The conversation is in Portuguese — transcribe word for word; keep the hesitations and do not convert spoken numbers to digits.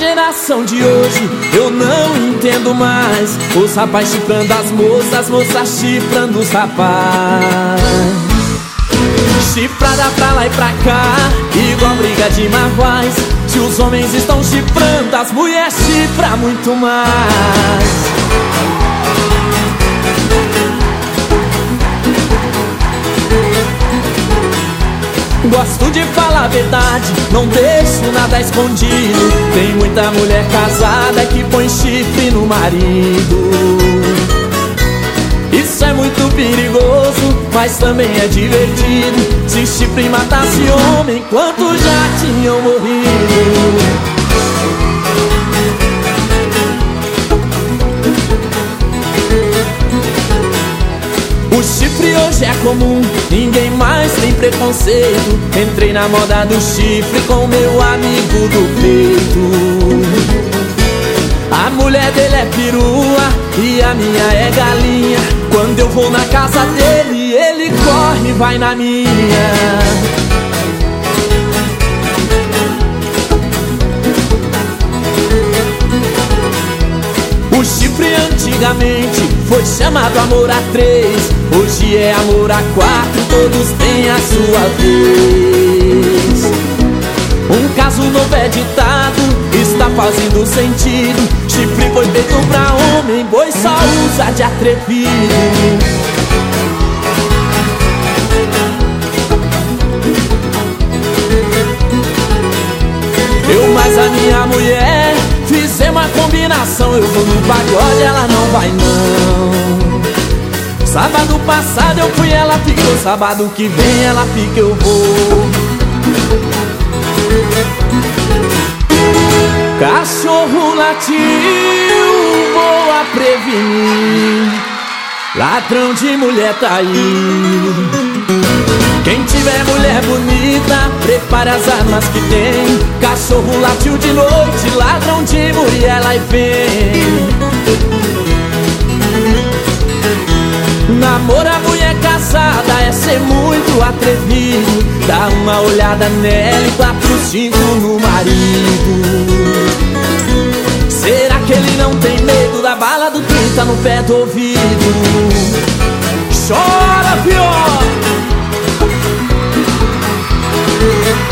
geração de hoje eu não entendo mais. Os rapazes chifrando as moças, as moças chifrando os rapazes. Chifrada pra lá e pra cá, igual briga de marguais. Se os homens estão chifrando, as mulheres chifram muito mais. Gosto de falar a verdade, não deixo nada escondido. Tem muita mulher casada que põe chifre no marido. Isso é muito perigoso, mas também é divertido. Se chifre matasse homem, quantos já tinham morrido? O chifre hoje é comum, ninguém mais tem preconceito. Entrei na moda do chifre com meu amigo do peito. A mulher dele é perua e a minha é galinha. Quando eu vou na casa dele, ele corre e vai na minha. O chifre antigamente foi chamado amor a três. Hoje é amor a quatro, todos têm a sua vez. Um caso novo é ditado, está fazendo sentido. Chifre foi feito pra homem, boi só usa de atrevido. Eu mais a minha mulher fizemos uma combinação. Eu vou no pagode, ela não vai não. Sábado passado eu fui, ela ficou. Sábado que vem ela fica, eu vou. Cachorro latiu, vou a prevenir. Ladrão de mulher tá aí. Quem tiver mulher bonita, prepare as armas que tem. Cachorro latiu de noite, ladrão de mulher lá e vem. Namora mulher casada é ser muito atrevido. Dá uma olhada nela e quatro, cinco no marido. Será que ele não tem medo da bala do trinta no pé do ouvido? Chora, pior!